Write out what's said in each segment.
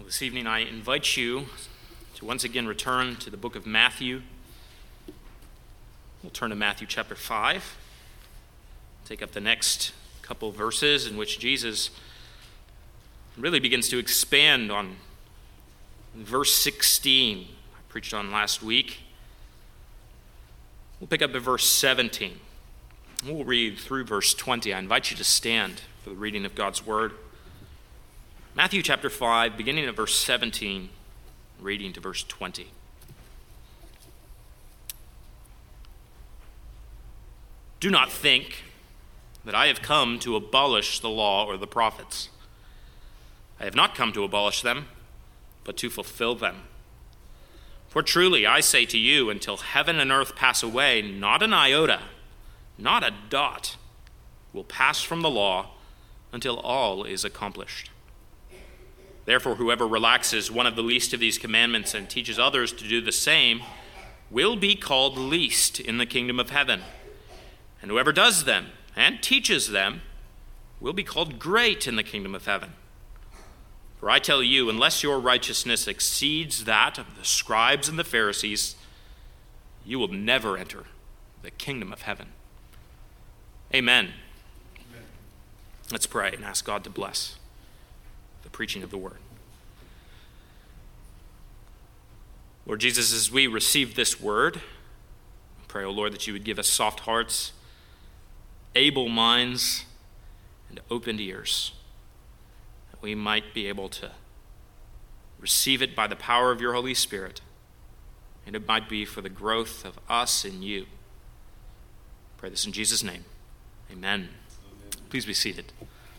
This evening I invite you to once again return to the book of Matthew. We'll turn to Matthew chapter 5. Take up the next couple verses in which Jesus really begins to expand on verse 16 I preached on last week. We'll pick up at verse 17. We'll read through verse 20. I invite you to stand for the reading of God's word. Matthew chapter 5, beginning at verse 17, reading to verse 20. Do not think that I have come to abolish the law or the prophets. I have not come to abolish them, but to fulfill them. For truly I say to you, until heaven and earth pass away, not an iota, not a dot, will pass from the law until all is accomplished. Therefore, whoever relaxes one of the least of these commandments and teaches others to do the same will be called least in the kingdom of heaven. And whoever does them and teaches them will be called great in the kingdom of heaven. For I tell you, unless your righteousness exceeds that of the scribes and the Pharisees, you will never enter the kingdom of heaven. Amen. Let's pray and ask God to bless the preaching of the word. Lord Jesus, as we receive this word, I pray, O Lord, that you would give us soft hearts, able minds, and opened ears, that we might be able to receive it by the power of your Holy Spirit, and it might be for the growth of us in you. I pray this in Jesus' name. Amen. Please be seated.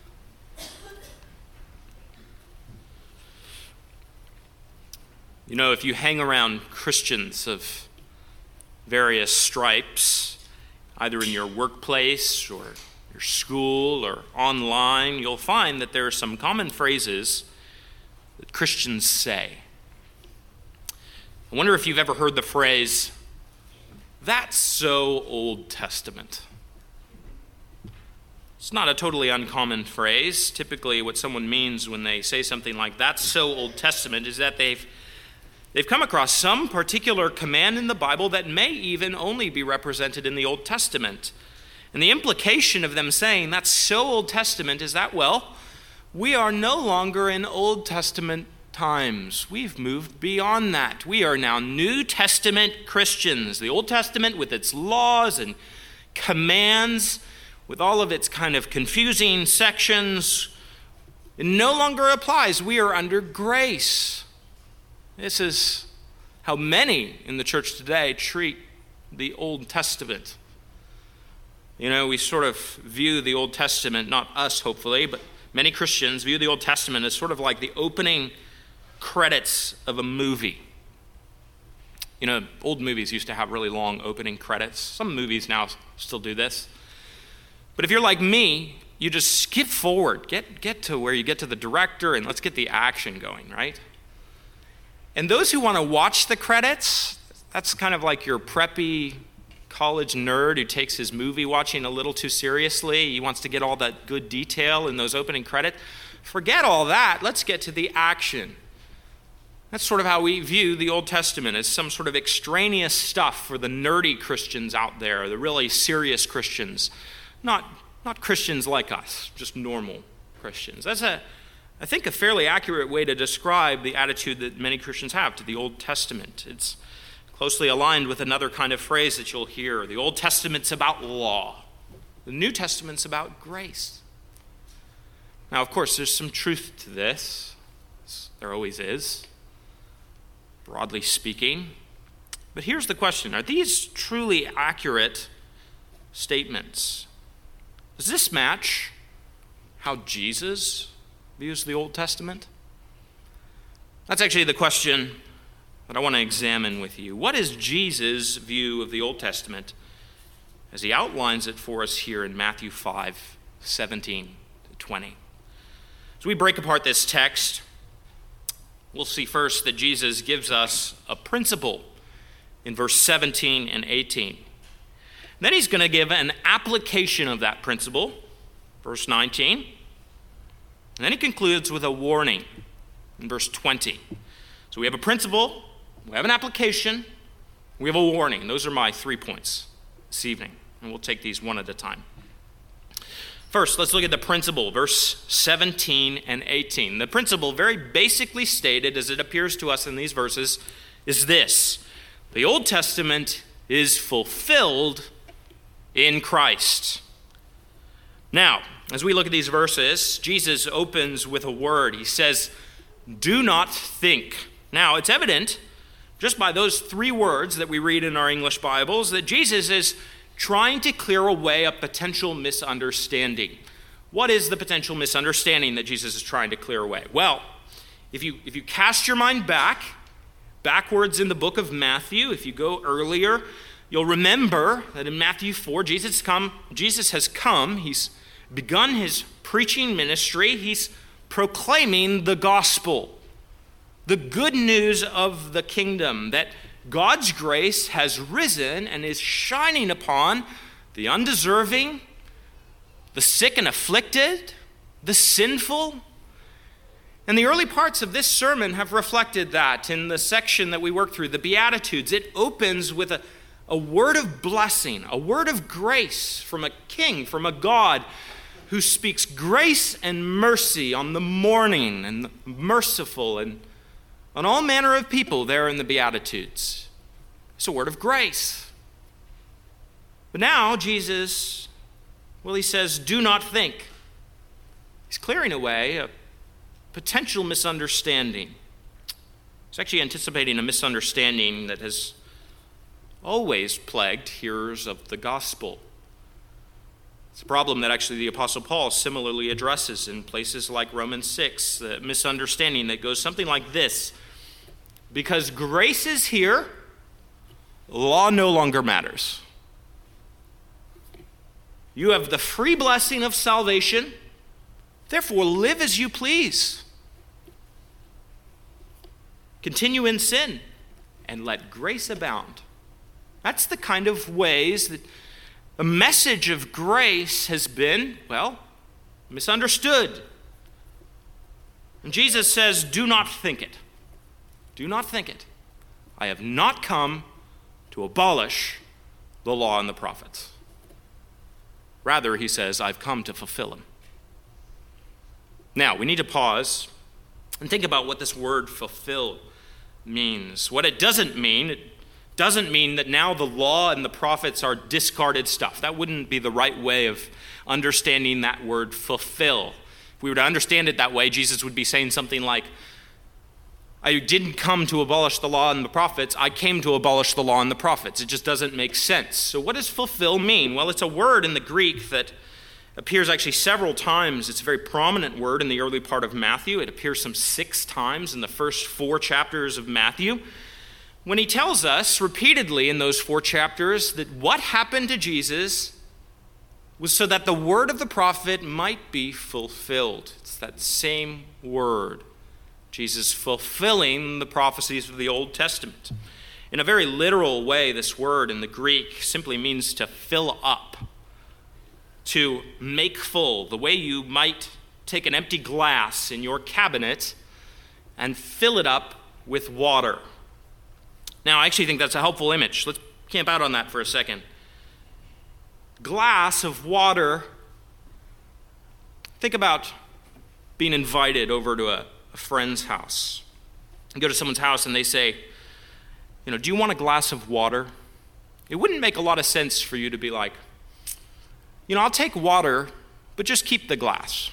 You know, if you hang around Christians of various stripes, either in your workplace or your school or online, you'll find that there are some common phrases that Christians say. I wonder if you've ever heard the phrase, "That's so Old Testament." It's not a totally uncommon phrase. Typically, what someone means when they say something like, "That's so Old Testament," is that they've come across some particular command in the Bible that may even only be represented in the Old Testament. And the implication of them saying that's so Old Testament is that, well, we are no longer in Old Testament times. We've moved beyond that. We are now New Testament Christians. The Old Testament with its laws and commands, with all of its kind of confusing sections, it no longer applies. We are under grace. This is how many in the church today treat the Old Testament. You know, we sort of view the Old Testament, not us hopefully, but many Christians view the Old Testament as sort of like the opening credits of a movie. You know, old movies used to have really long opening credits. Some movies now still do this. But if you're like me, you just skip forward, get to where you get to the director and let's get the action going, right? And those who want to watch the credits, that's kind of like your preppy college nerd who takes his movie watching a little too seriously. He wants to get all that good detail in those opening credits. Forget all that. Let's get to the action. That's sort of how we view the Old Testament, as some sort of extraneous stuff for the nerdy Christians out there, the really serious Christians. Not Christians like us, just normal Christians. That's I think a fairly accurate way to describe the attitude that many Christians have to the Old Testament. It's closely aligned with another kind of phrase that you'll hear. The Old Testament's about law. The New Testament's about grace. Now, of course, there's some truth to this. There always is, broadly speaking. But here's the question. Are these truly accurate statements? Does this match how Jesus views the Old Testament? That's actually the question that I want to examine with you. What is Jesus' view of the Old Testament as he outlines it for us here in Matthew 5, 17 to 20? As we break apart this text, we'll see first that Jesus gives us a principle in verse 17 and 18. Then he's going to give an application of that principle, verse 19. And then he concludes with a warning, in verse 20. So we have a principle, we have an application, we have a warning. Those are my 3 points this evening, and we'll take these one at a time. First, let's look at the principle, verse 17 and 18. The principle, very basically stated as it appears to us in these verses, is this: the Old Testament is fulfilled in Christ. Now, as we look at these verses, Jesus opens with a word. He says, "Do not think." Now, it's evident, just by those 3 words that we read in our English Bibles, that Jesus is trying to clear away a potential misunderstanding. What is the potential misunderstanding that Jesus is trying to clear away? Well, if you cast your mind backwards in the book of Matthew, if you go earlier, you'll remember that in Matthew 4, Jesus has come, he's begun his preaching ministry, he's proclaiming the gospel, the good news of the kingdom, that God's grace has risen and is shining upon the undeserving, the sick and afflicted, the sinful. And the early parts of this sermon have reflected that in the section that we worked through, the Beatitudes. It opens with a word of blessing, a word of grace from a king, from a God who speaks grace and mercy on the mourning and the merciful and on all manner of people there in the Beatitudes. It's a word of grace. But now Jesus, he says, do not think. He's clearing away a potential misunderstanding. He's actually anticipating a misunderstanding that has always plagued hearers of the gospel. It's a problem that actually the Apostle Paul similarly addresses in places like Romans 6, the misunderstanding that goes something like this: because grace is here, law no longer matters. You have the free blessing of salvation, therefore live as you please. Continue in sin and let grace abound. That's the kind of ways that the message of grace has been, misunderstood. And Jesus says, do not think it. Do not think it. I have not come to abolish the law and the prophets. Rather, he says, I've come to fulfill them. Now, we need to pause and think about what this word fulfill means. What it doesn't mean that now the law and the prophets are discarded stuff. That wouldn't be the right way of understanding that word fulfill. If we were to understand it that way, Jesus would be saying something like, I didn't come to abolish the law and the prophets, I came to abolish the law and the prophets. It just doesn't make sense. So what does fulfill mean? Well, it's a word in the Greek that appears actually several times. It's a very prominent word in the early part of Matthew. It appears some 6 times in the first 4 chapters of Matthew, when he tells us repeatedly in those 4 chapters that what happened to Jesus was so that the word of the prophet might be fulfilled. It's that same word. Jesus fulfilling the prophecies of the Old Testament. In a very literal way, this word in the Greek simply means to fill up, to make full, the way you might take an empty glass in your cabinet and fill it up with water. Now, I actually think that's a helpful image. Let's camp out on that for a second. Glass of water. Think about being invited over to a friend's house. You go to someone's house and they say, do you want a glass of water? It wouldn't make a lot of sense for you to be like, I'll take water, but just keep the glass.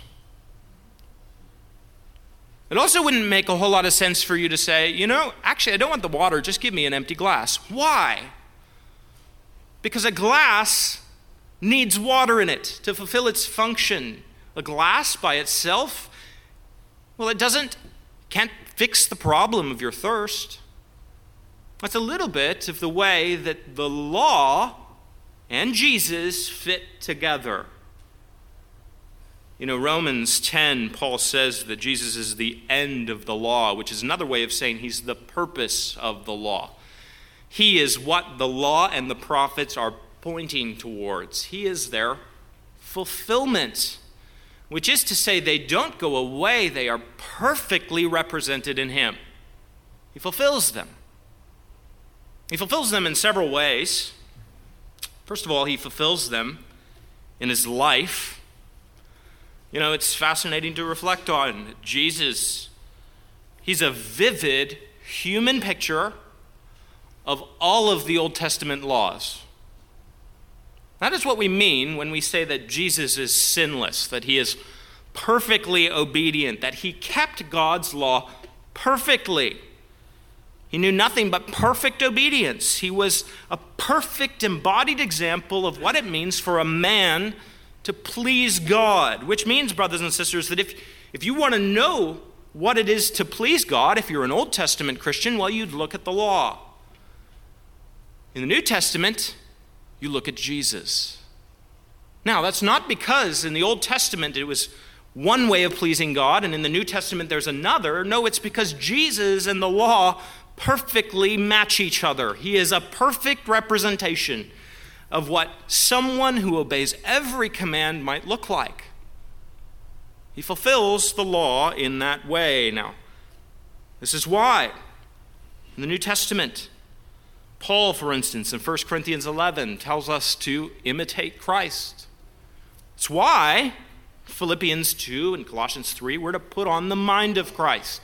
It also wouldn't make a whole lot of sense for you to say, actually, I don't want the water, just give me an empty glass. Why? Because a glass needs water in it to fulfill its function. A glass by itself, it can't fix the problem of your thirst. That's a little bit of the way that the law and Jesus fit together. Romans 10, Paul says that Jesus is the end of the law, which is another way of saying he's the purpose of the law. He is what the law and the prophets are pointing towards. He is their fulfillment, which is to say they don't go away, they are perfectly represented in him. He fulfills them. He fulfills them in several ways. First of all, he fulfills them in his life. You know, it's fascinating to reflect on. Jesus, he's a vivid human picture of all of the Old Testament laws. That is what we mean when we say that Jesus is sinless, that he is perfectly obedient, that he kept God's law perfectly. He knew nothing but perfect obedience. He was a perfect embodied example of what it means for a man to please God, which means, brothers and sisters, that if you want to know what it is to please God, if you're an Old Testament Christian, well, you'd look at the law. In the New Testament, you look at Jesus. Now, that's not because in the Old Testament it was one way of pleasing God, and in the New Testament there's another. No, it's because Jesus and the law perfectly match each other. He is a perfect representation of what someone who obeys every command might look like. He fulfills the law in that way. Now, this is why in the New Testament, Paul, for instance, in 1 Corinthians 11, tells us to imitate Christ. It's why Philippians 2 and Colossians 3, we're to put on the mind of Christ.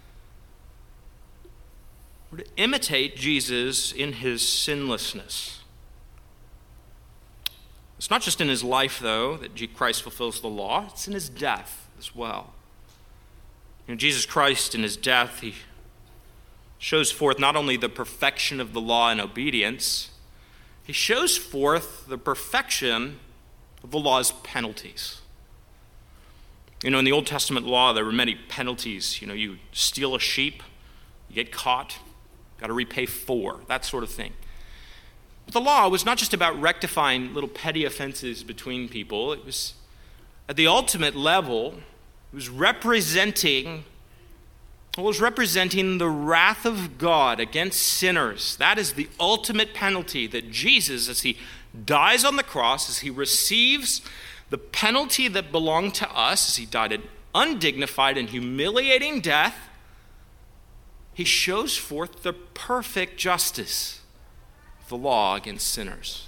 We're to imitate Jesus in his sinlessness. It's not just in his life, though, that Christ fulfills the law. It's in his death as well. You know, Jesus Christ in his death, he shows forth not only the perfection of the law and obedience, he shows forth the perfection of the law's penalties. You know, in the Old Testament law, there were many penalties. You know, you steal a sheep, you get caught, got to repay 4, that sort of thing. But the law was not just about rectifying little petty offenses between people. It was, at the ultimate level, it was representing the wrath of God against sinners. That is the ultimate penalty that Jesus, as he dies on the cross, as he receives the penalty that belonged to us, as he died an undignified and humiliating death, he shows forth the perfect justice of the law against sinners.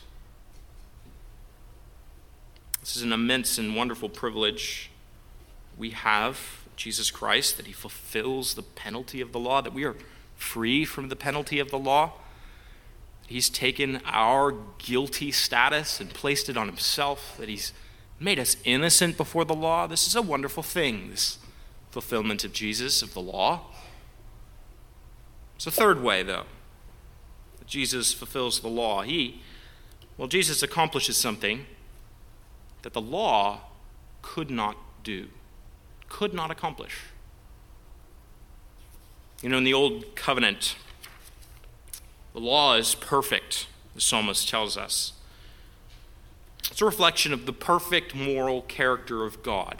This is an immense and wonderful privilege we have, Jesus Christ, that he fulfills the penalty of the law, that we are free from the penalty of the law. He's taken our guilty status and placed it on himself, that he's made us innocent before the law. This is a wonderful thing, this fulfillment of Jesus, of the law. It's a third way, though, that Jesus fulfills the law. Jesus accomplishes something that the law could not do, could not accomplish. You know, in the Old Covenant, the law is perfect, the psalmist tells us. It's a reflection of the perfect moral character of God.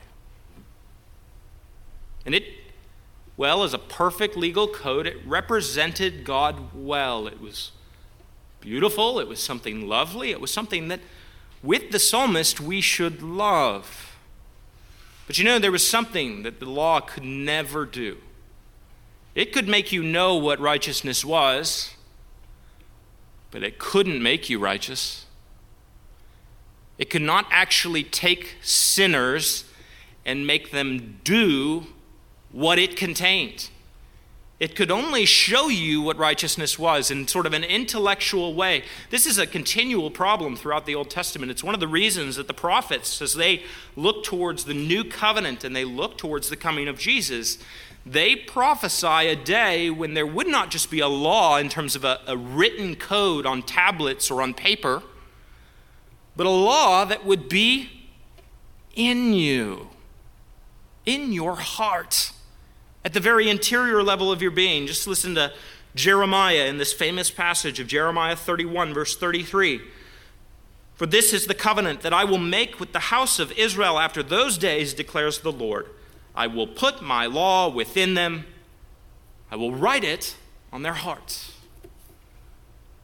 And it, well, as a perfect legal code, it represented God well. It was beautiful. It was something lovely. It was something that, with the psalmist, we should love. But you know, there was something that the law could never do. It could make you know what righteousness was, but it couldn't make you righteous. It could not actually take sinners and make them do what it contained. It could only show you what righteousness was in sort of an intellectual way. This is a continual problem throughout the Old Testament. It's one of the reasons that the prophets, as they look towards the new covenant and they look towards the coming of Jesus, they prophesy a day when there would not just be a law in terms of a written code on tablets or on paper, but a law that would be in you, in your heart, at the very interior level of your being. Just listen to Jeremiah in this famous passage of Jeremiah 31, verse 33. For this is the covenant that I will make with the house of Israel after those days, declares the Lord. I will put my law within them. I will write it on their hearts.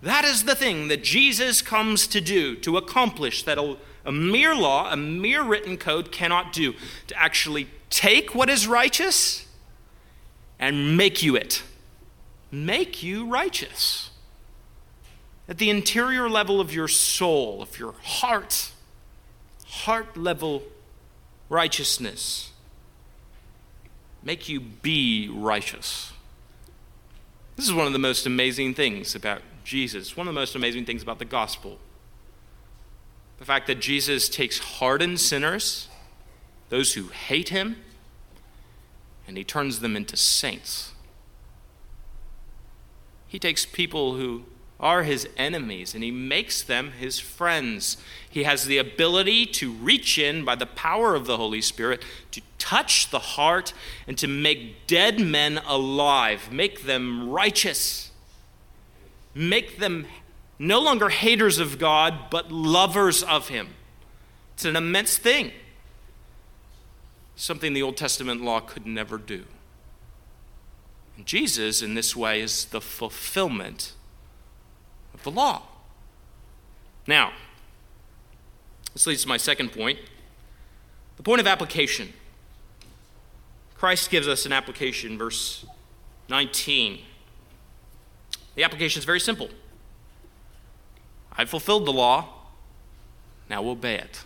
That is the thing that Jesus comes to do, to accomplish that a mere law, a mere written code cannot do, to actually take what is righteous and make you it. Make you righteous. At the interior level of your soul, of your heart level righteousness. Make you be righteous. This is one of the most amazing things about Jesus, one of the most amazing things about the gospel. The fact that Jesus takes hardened sinners, those who hate him, and he turns them into saints. He takes people who are his enemies and he makes them his friends. He has the ability to reach in by the power of the Holy Spirit to touch the heart and to make dead men alive, make them righteous, make them no longer haters of God, but lovers of him. It's an immense thing. Something the Old Testament law could never do. And Jesus, in this way, is the fulfillment of the law. Now, this leads to my second point, the point of application. Christ gives us an application, verse 19. The application is very simple. I've fulfilled the law, now obey it.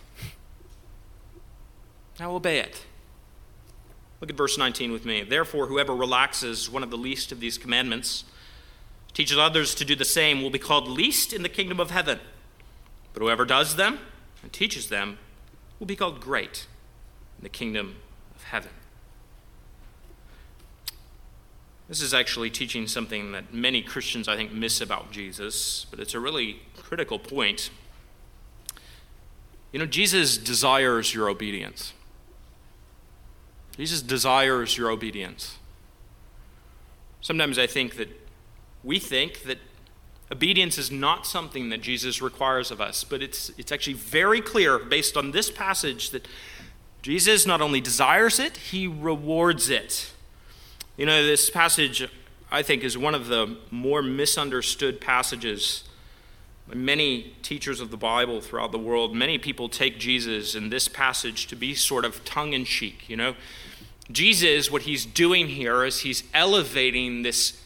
Now obey it. Look at verse 19 with me. Therefore, whoever relaxes one of the least of these commandments, teaches others to do the same, will be called least in the kingdom of heaven. But whoever does them and teaches them will be called great in the kingdom of heaven. This is actually teaching something that many Christians, I think, miss about Jesus, but it's a really critical point. You know, Jesus desires your obedience. Jesus desires your obedience. Sometimes I think that we think that obedience is not something that Jesus requires of us, but it's actually very clear based on this passage that Jesus not only desires it, he rewards it. You know, this passage, I think, is one of the more misunderstood passages by many teachers of the Bible throughout the world. Many people take Jesus in this passage to be sort of tongue-in-cheek, you know. Jesus, what he's doing here is he's elevating this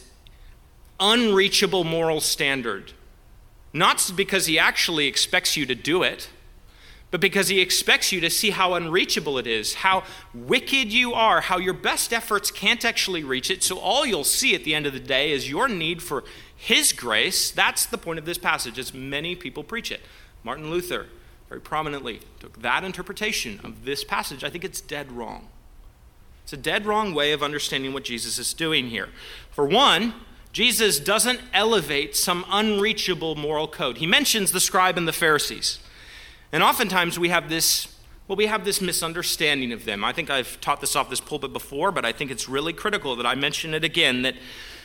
unreachable moral standard. Not because he actually expects you to do it, but because he expects you to see how unreachable it is, how wicked you are, how your best efforts can't actually reach it. So all you'll see at the end of the day is your need for his grace. That's the point of this passage, as many people preach it. Martin Luther very prominently took that interpretation of this passage. I think it's dead wrong. It's a dead wrong way of understanding what Jesus is doing here. For one, Jesus doesn't elevate some unreachable moral code. He mentions the scribe and the Pharisees. And oftentimes we have this misunderstanding of them. I think I've taught this off this pulpit before, but I think it's really critical that I mention it again, that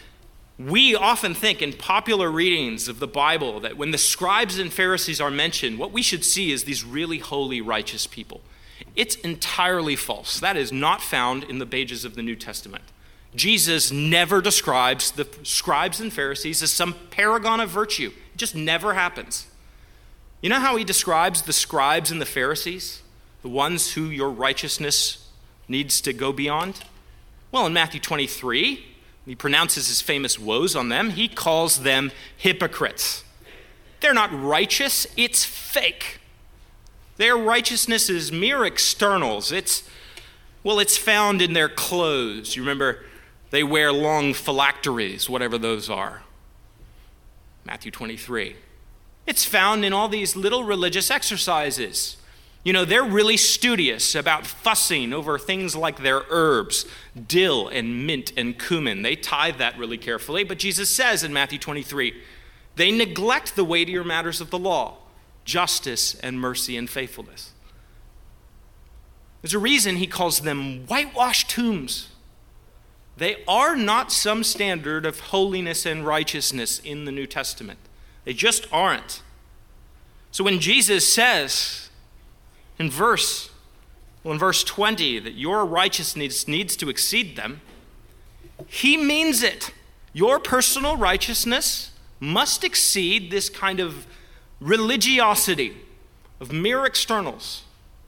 we often think in popular readings of the Bible that when the scribes and Pharisees are mentioned, what we should see is these really holy, righteous people. It's entirely false. That is not found in the pages of the New Testament. Jesus never describes the scribes and Pharisees as some paragon of virtue. It just never happens. You know how he describes the scribes and the Pharisees, the ones who your righteousness needs to go beyond? Well, in Matthew 23, he pronounces his famous woes on them. He calls them hypocrites. They're not righteous, it's fake. Their righteousness is mere externals. It's found in their clothes. You remember, they wear long phylacteries, whatever those are. Matthew 23. It's found in all these little religious exercises. You know, they're really studious about fussing over things like their herbs, dill and mint and cumin. They tithe that really carefully, but Jesus says in Matthew 23, they neglect the weightier matters of the law, justice and mercy and faithfulness. There's a reason he calls them whitewashed tombs. They are not some standard of holiness and righteousness in the New Testament. They just aren't. So when Jesus says in verse 20 that your righteousness needs to exceed them, he means it. Your personal righteousness must exceed this kind of religiosity of mere externals.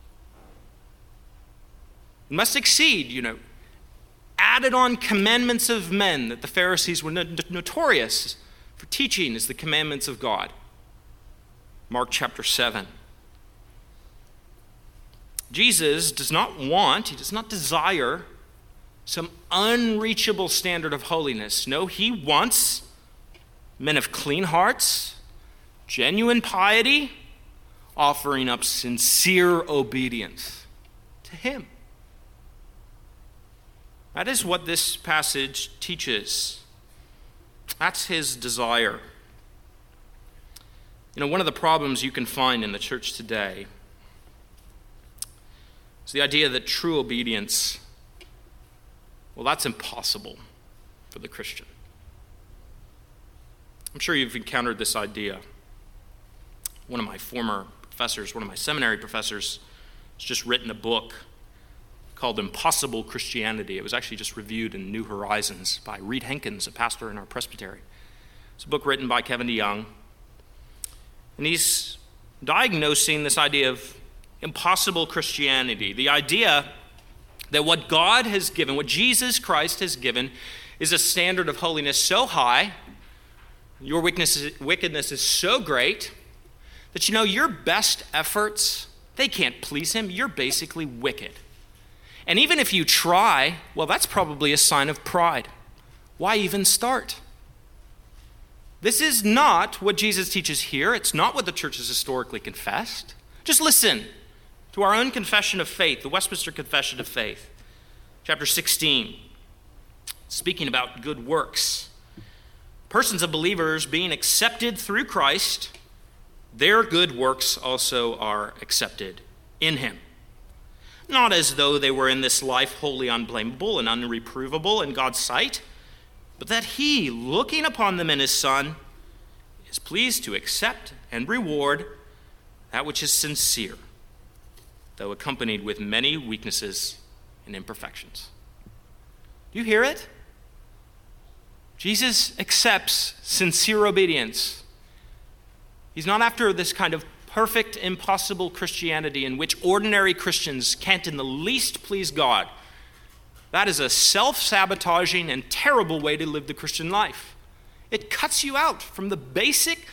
It must exceed, added on commandments of men that the Pharisees were notorious for teaching as the commandments of God. Mark chapter 7. Jesus does not desire some unreachable standard of holiness. No, he wants men of clean hearts, genuine piety, offering up sincere obedience to him. That is what this passage teaches. That's his desire. One of the problems you can find in the church today is the idea that true obedience, that's impossible for the Christian. I'm sure you've encountered this idea. One of my former professors, one of my seminary professors, has just written a book called Impossible Christianity. It was actually just reviewed in New Horizons by Reed Henkins, a pastor in our presbytery. It's a book written by Kevin DeYoung. And he's diagnosing this idea of impossible Christianity, the idea that what God has given, what Jesus Christ has given, is a standard of holiness so high, your wickedness is so great, that your best efforts, they can't please him. You're basically wicked. And even if you try, that's probably a sign of pride. Why even start? This is not what Jesus teaches here. It's not what the church has historically confessed. Just listen to our own confession of faith, the Westminster Confession of Faith, chapter 16, speaking about good works. Persons of believers being accepted through Christ, their good works also are accepted in him. Not as though they were in this life wholly unblameable and unreprovable in God's sight, but that he, looking upon them in his Son, is pleased to accept and reward that which is sincere, though accompanied with many weaknesses and imperfections. Do you hear it? Jesus accepts sincere obedience. He's not after this kind of perfect, impossible Christianity in which ordinary Christians can't in the least please God. That is a self-sabotaging and terrible way to live the Christian life. It cuts you out from the basic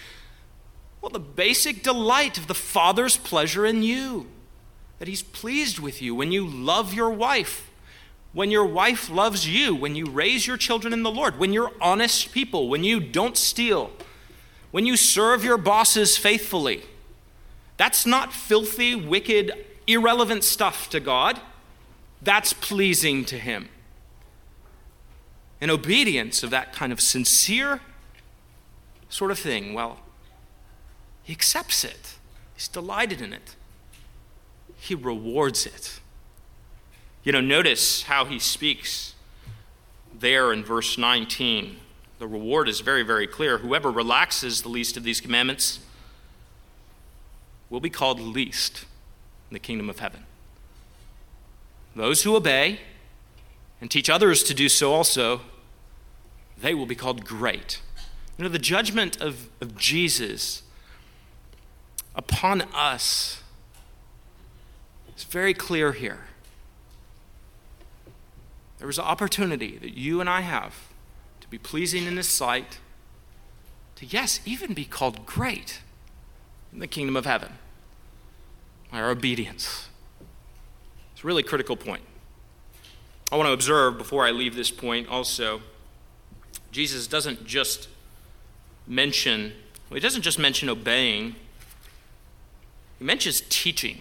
delight of the Father's pleasure in you, that he's pleased with you when you love your wife, when your wife loves you, when you raise your children in the Lord, when you're honest people, when you don't steal, when you serve your bosses faithfully. That's not filthy, wicked, irrelevant stuff to God. That's pleasing to him. And obedience of that kind of sincere sort of thing, he accepts it. He's delighted in it. He rewards it. Notice how he speaks there in verse 19. The reward is very, very clear. Whoever relaxes the least of these commandments will be called least in the kingdom of heaven. Those who obey and teach others to do so also, they will be called great. The judgment of Jesus upon us is very clear here. There is an opportunity that you and I have to be pleasing in his sight, to, yes, even be called great in the kingdom of heaven by our obedience. It's a really critical point. I want to observe before I leave this point also, Jesus doesn't just mention obeying, he mentions teaching.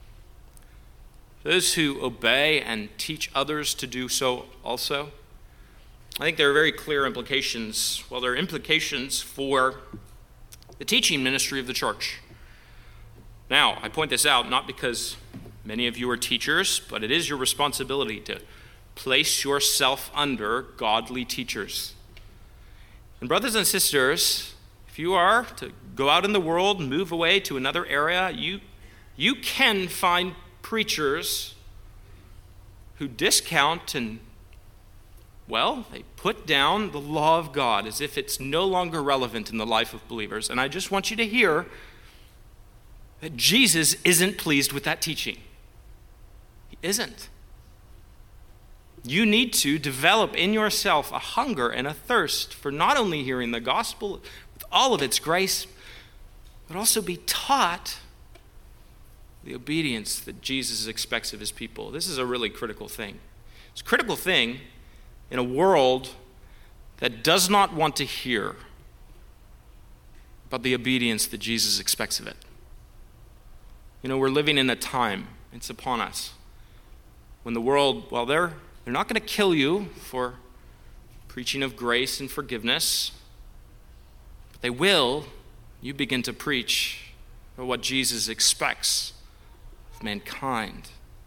Those who obey and teach others to do so also. I think there are very clear implications. There are implications for the teaching ministry of the church. Now, I point this out not because many of you are teachers, but it is your responsibility to place yourself under godly teachers. And brothers and sisters, if you are to go out in the world and move away to another area, you can find preachers who discount and Well, they put down the law of God as if it's no longer relevant in the life of believers. And I just want you to hear that Jesus isn't pleased with that teaching. He isn't. You need to develop in yourself a hunger and a thirst for not only hearing the gospel with all of its grace, but also be taught the obedience that Jesus expects of his people. This is a really critical thing. It's a critical thing in a world that does not want to hear about the obedience that Jesus expects of it. You know, we're living in a time, it's upon us, when the world, well, they're not going to kill you for preaching of grace and forgiveness, but they will. You begin to preach what Jesus expects of mankind.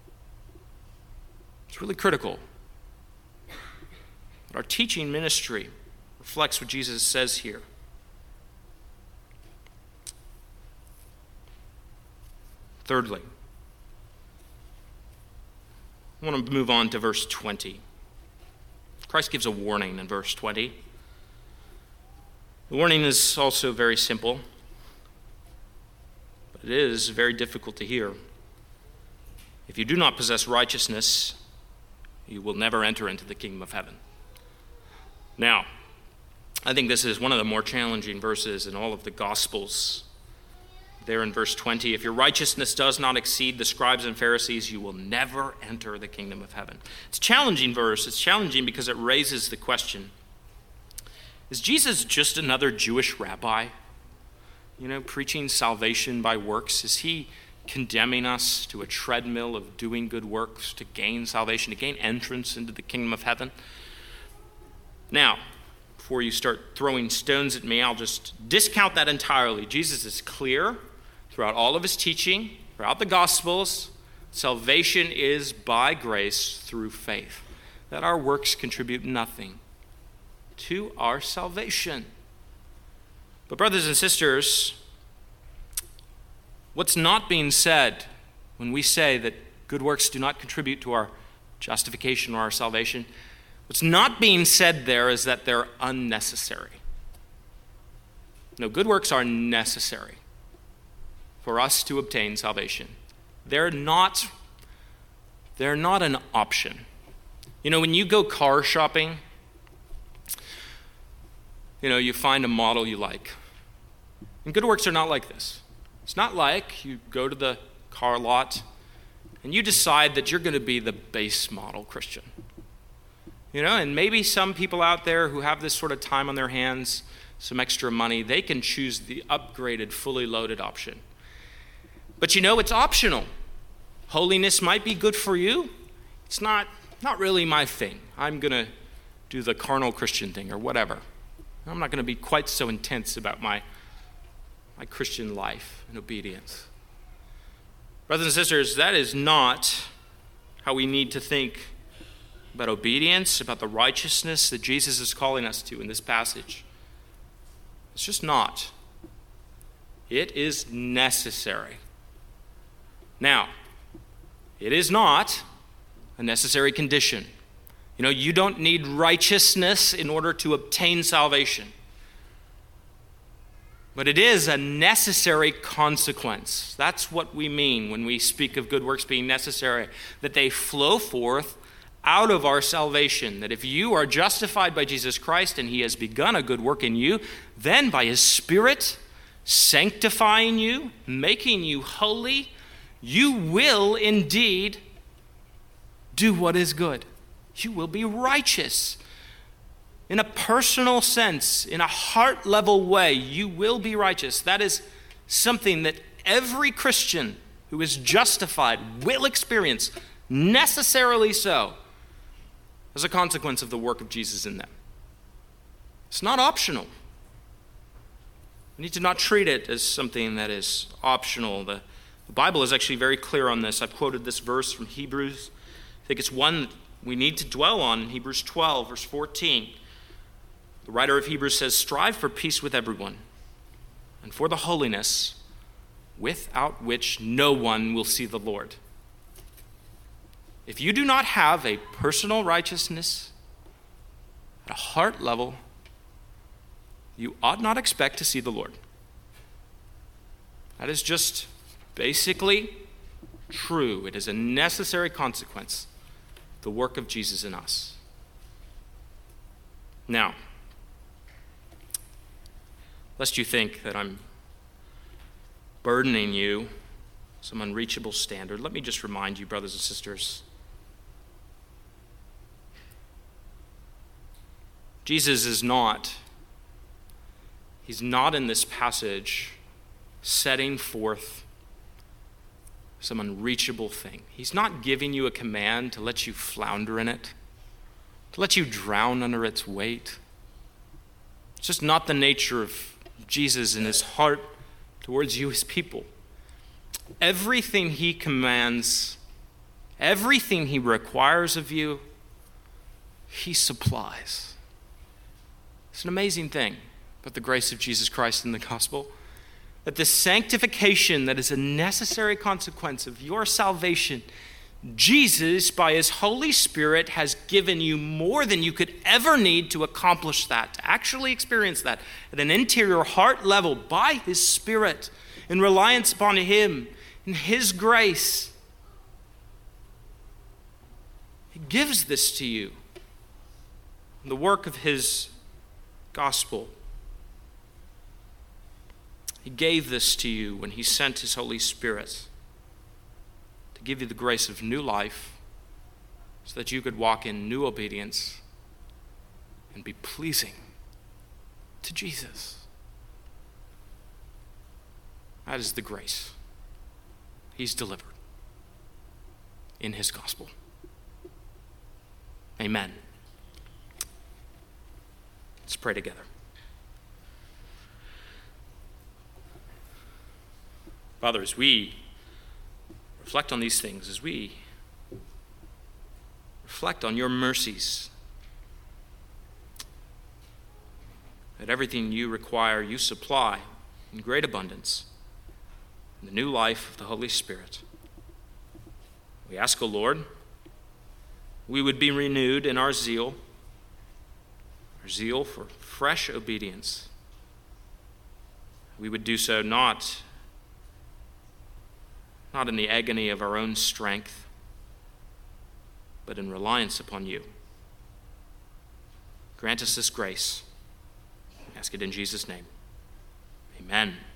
It's really critical. But our teaching ministry reflects what Jesus says here. Thirdly, I want to move on to verse 20. Christ gives a warning in verse 20. The warning is also very simple, but it is very difficult to hear. If you do not possess righteousness, you will never enter into the kingdom of heaven. Now, I think this is one of the more challenging verses in all of the Gospels. There in verse 20, if your righteousness does not exceed the scribes and Pharisees, you will never enter the kingdom of heaven. It's a challenging verse. It's challenging because it raises the question, is Jesus just another Jewish rabbi, preaching salvation by works? Is he condemning us to a treadmill of doing good works to gain salvation, to gain entrance into the kingdom of heaven? Now, before you start throwing stones at me, I'll just discount that entirely. Jesus is clear throughout all of his teaching, throughout the Gospels. Salvation is by grace through faith, that our works contribute nothing to our salvation. But brothers and sisters, what's not being said when we say that good works do not contribute to our justification or our salvation, what's not being said there is that they're unnecessary. No, good works are necessary for us to obtain salvation. They're not an option. When you go car shopping, you find a model you like. And good works are not like this. It's not like you go to the car lot and you decide that you're going to be the base model Christian. And maybe some people out there who have this sort of time on their hands, some extra money, they can choose the upgraded, fully loaded option. But it's optional. Holiness might be good for you. It's not really my thing. I'm going to do the carnal Christian thing or whatever. I'm not going to be quite so intense about my Christian life and obedience. Brothers and sisters, that is not how we need to think about obedience, about the righteousness that Jesus is calling us to in this passage. It's just not. It is necessary. Now, it is not a necessary condition. You don't need righteousness in order to obtain salvation. But it is a necessary consequence. That's what we mean when we speak of good works being necessary, that they flow forth out of our salvation, that if you are justified by Jesus Christ and he has begun a good work in you, then by his Spirit sanctifying you, making you holy, you will indeed do what is good. You will be righteous. In a personal sense, in a heart-level way, you will be righteous. That is something that every Christian who is justified will experience, necessarily so, as a consequence of the work of Jesus in them. It's not optional. We need to not treat it as something that is optional. The Bible is actually very clear on this. I've quoted this verse from Hebrews. I think it's one that we need to dwell on in Hebrews 12, verse 14. The writer of Hebrews says, "Strive for peace with everyone, and for the holiness without which no one will see the Lord." If you do not have a personal righteousness at a heart level, you ought not expect to see the Lord. That is just basically true. It is a necessary consequence of the work of Jesus in us. Now, lest you think that I'm burdening you some unreachable standard, let me just remind you, brothers and sisters, Jesus is not, he's not in this passage setting forth some unreachable thing. He's not giving you a command to let you flounder in it, to let you drown under its weight. It's just not the nature of Jesus and his heart towards you, his people. Everything he commands, everything he requires of you, he supplies. It's an amazing thing about the grace of Jesus Christ in the gospel, that the sanctification that is a necessary consequence of your salvation, Jesus, by his Holy Spirit, has given you more than you could ever need to accomplish that, to actually experience that at an interior heart level by his Spirit, in reliance upon him, in his grace. He gives this to you in the work of his gospel. He gave this to you when he sent his Holy Spirit to give you the grace of new life so that you could walk in new obedience and be pleasing to Jesus. That is the grace he's delivered in his gospel. Amen. Let's pray together. Father, as we reflect on these things, as we reflect on your mercies, that everything you require, you supply in great abundance in the new life of the Holy Spirit. We ask, O Lord, we would be renewed in our zeal for fresh obedience. We would do so not in the agony of our own strength, but in reliance upon you. Grant us this grace. I ask it in Jesus' name. Amen.